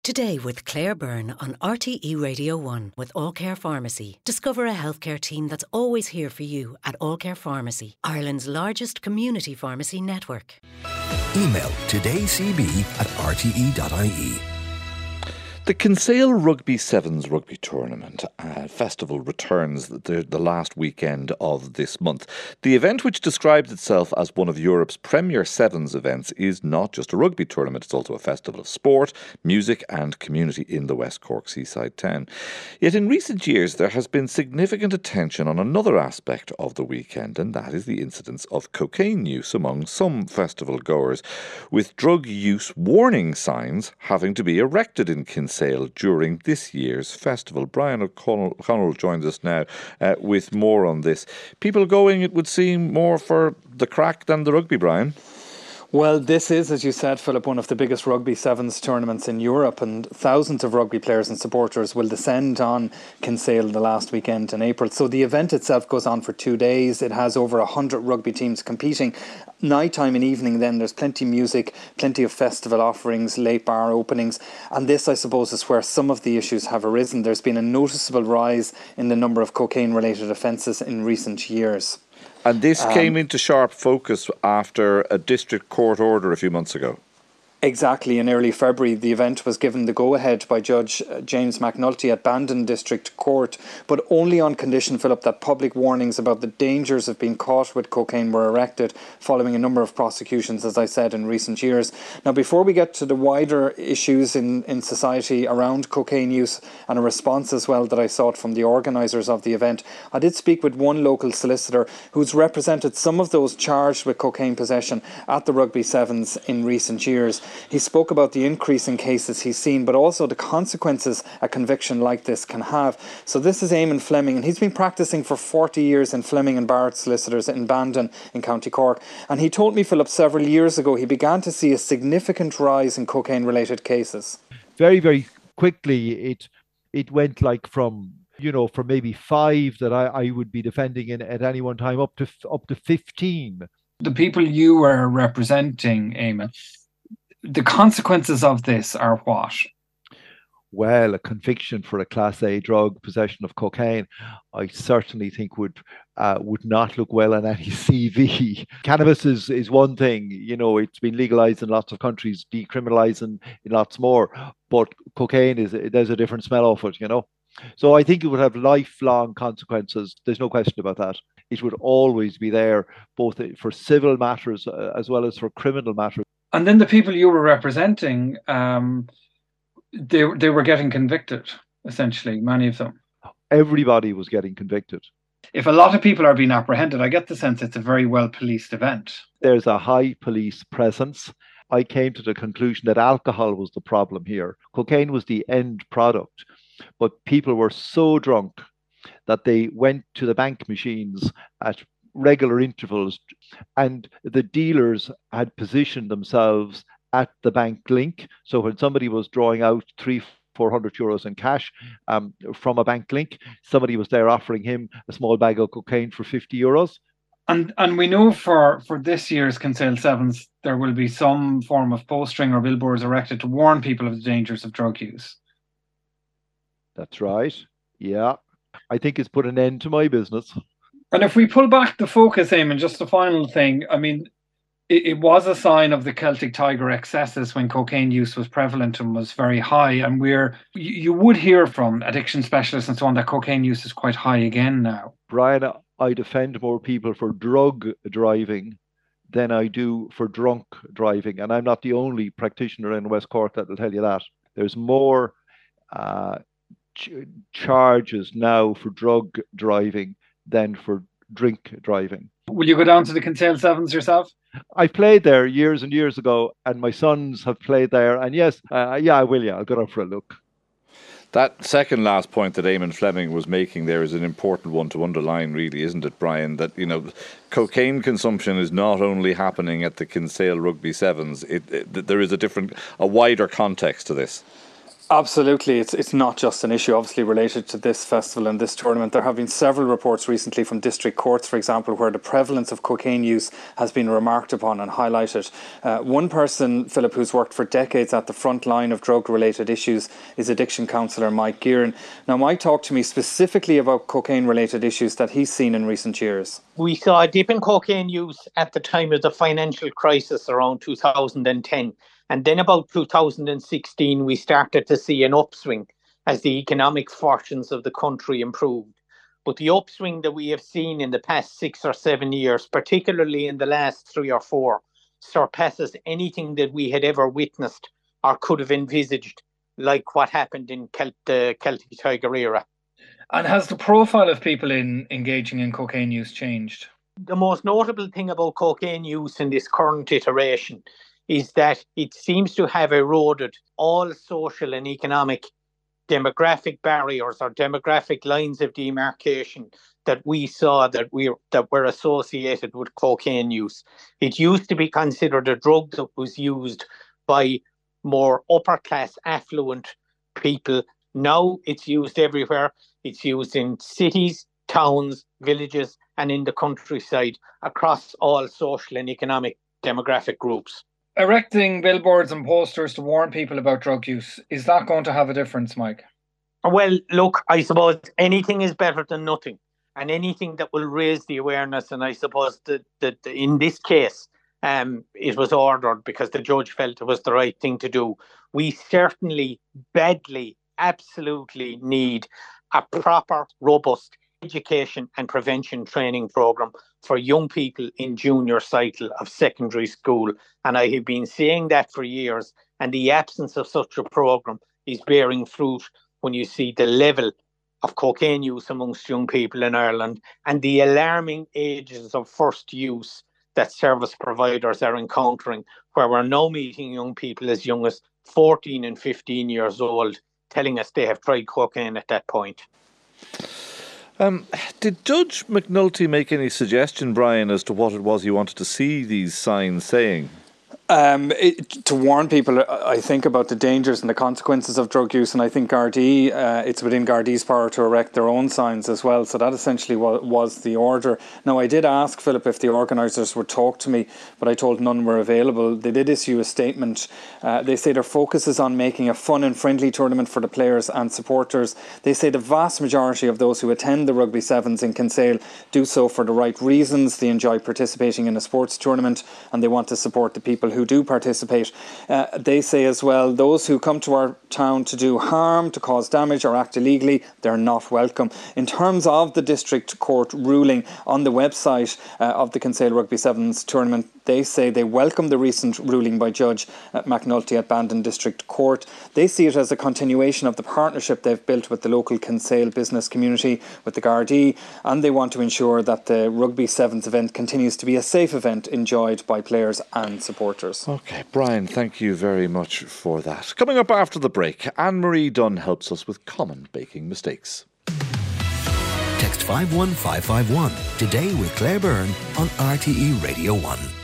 Today with Claire Byrne on RTE Radio 1 with All Care Pharmacy. Discover a healthcare team that's always here for you at All Care Pharmacy, Ireland's largest community pharmacy network. Email todaycb@rte.ie. The Kinsale Rugby Sevens Rugby Tournament festival returns the last weekend of this month. The event, which describes itself as one of Europe's premier sevens events, is not just a rugby tournament, it's also a festival of sport, music and community in the West Cork seaside town. Yet in recent years there has been significant attention on another aspect of the weekend, and that is the incidence of cocaine use among some festival goers, with drug use warning signs having to be erected in Kinsale during this year's festival. Brian O'Connell joins us now with more on this. People going, it would seem, more for the crack than the rugby, Brian. Well, this is, as you said, Philip, one of the biggest rugby sevens tournaments in Europe, and thousands of rugby players and supporters will descend on Kinsale the last weekend in April. So the event itself goes on for 2 days. It has over 100 rugby teams competing. Nighttime and evening then, there's plenty of music, plenty of festival offerings, late bar openings, and this, I suppose, is where some of the issues have arisen. There's been a noticeable rise in the number of cocaine-related offences in recent years. And this came into sharp focus after a district court order a few months ago. Exactly. In early February, the event was given the go-ahead by Judge James McNulty at Bandon District Court, but only on condition, Philip, that public warnings about the dangers of being caught with cocaine were erected following a number of prosecutions, as I said, in recent years. Now, before we get to the wider issues in society around cocaine use and a response as well that I sought from the organisers of the event, I did speak with one local solicitor who's represented some of those charged with cocaine possession at the Rugby Sevens in recent years. He spoke about the increase in cases he's seen, but also the consequences a conviction like this can have. So this is Eamon Fleming, and he's been practising for 40 years in Fleming and Barrett Solicitors in Bandon in County Cork. And he told me, Philip, several years ago he began to see a significant rise in cocaine-related cases. Very, very quickly it went like from maybe 5 that I would be defending at any one time up to 15. The people you were representing, Eamon, the consequences of this are what? Well, a conviction for a Class A drug, possession of cocaine, I certainly think would not look well on any CV. Cannabis is one thing, it's been legalised in lots of countries, decriminalised in lots more, but cocaine there's a different smell of it, So I think it would have lifelong consequences. There's no question about that. It would always be there, both for civil matters as well as for criminal matters. And then the people you were representing, they were getting convicted, essentially, many of them. Everybody was getting convicted. If a lot of people are being apprehended, I get the sense it's a very well-policed event. There's a high police presence. I came to the conclusion that alcohol was the problem here. Cocaine was the end product, but people were so drunk that they went to the bank machines at regular intervals, and the dealers had positioned themselves at the bank link. So when somebody was drawing out 300-400 euros in cash from a bank link, somebody was there offering him a small bag of cocaine for 50 euros. And we know for this year's Kinsale Sevens, there will be some form of postering or billboards erected to warn people of the dangers of drug use. That's right. Yeah. I think it's put an end to my business. And if we pull back the focus, Eamon, just the final thing, I mean, it was a sign of the Celtic Tiger excesses when cocaine use was prevalent and was very high. And you would hear from addiction specialists and so on that cocaine use is quite high again now. Brian, I defend more people for drug driving than I do for drunk driving. And I'm not the only practitioner in West Cork that will tell you that. There's more charges now for drug driving than for drink driving. Will you go down to the Kinsale Sevens yourself? I played there years and years ago, and my sons have played there. And yes, I will. Yeah, I'll go down for a look. That second last point that Eamon Fleming was making there is an important one to underline, really, isn't it, Brian? That, cocaine consumption is not only happening at the Kinsale Rugby Sevens. There is a wider context to this. Absolutely. It's not just an issue obviously related to this festival and this tournament. There have been several reports recently from district courts, for example, where the prevalence of cocaine use has been remarked upon and highlighted. One person, Philip, who's worked for decades at the front line of drug-related issues is addiction counsellor Mike Gearan. Now, Mike talked to me specifically about cocaine-related issues that he's seen in recent years. We saw a dip in cocaine use at the time of the financial crisis around 2010. And then about 2016, we started to see an upswing as the economic fortunes of the country improved. But the upswing that we have seen in the past 6 or 7 years, particularly in the last 3 or 4, surpasses anything that we had ever witnessed or could have envisaged, like what happened in the Celtic Tiger era. And has the profile of people engaging in cocaine use changed? The most notable thing about cocaine use in this current iteration is that it seems to have eroded all social and economic demographic barriers or demographic lines of demarcation that we saw that were associated with cocaine use. It used to be considered a drug that was used by more upper class affluent people. Now it's used everywhere. It's used in cities, towns, villages, and in the countryside across all social and economic demographic groups. Erecting billboards and posters to warn people about drug use, is that going to have a difference, Mike? Well, look, I suppose anything is better than nothing, and anything that will raise the awareness. And I suppose that in this case, it was ordered because the judge felt it was the right thing to do. We certainly badly, absolutely need a proper, robust education and prevention training programme for young people in junior cycle of secondary school. And I have been saying that for years. And the absence of such a programme is bearing fruit when you see the level of cocaine use amongst young people in Ireland and the alarming ages of first use that service providers are encountering, where we're now meeting young people as young as 14 and 15 years old telling us they have tried cocaine at that point. Did Judge McNulty make any suggestion, Brian, as to what it was he wanted to see these signs saying? To warn people, I think, about the dangers and the consequences of drug use, and I think Gardaí, it's within Gardaí's power to erect their own signs as well. So that essentially was the order. Now, I did ask Philip if the organisers would talk to me, but I told none were available. They did issue a statement. They say their focus is on making a fun and friendly tournament for the players and supporters. They say the vast majority of those who attend the Rugby Sevens in Kinsale do so for the right reasons. They enjoy participating in a sports tournament and they want to support the people who do participate. They say as well, those who come to our town to do harm, to cause damage or act illegally, they're not welcome. In terms of the district court ruling on the website of the Kinsale Rugby Sevens tournament, they say they welcome the recent ruling by Judge McNulty at Bandon District Court. They see it as a continuation of the partnership they've built with the local Kinsale business community, with the Gardaí, and they want to ensure that the Rugby Sevens event continues to be a safe event enjoyed by players and supporters. OK, Brian, thank you very much for that. Coming up after the break, Anne-Marie Dunn helps us with common baking mistakes. Text 51551 today with Claire Byrne on RTE Radio 1.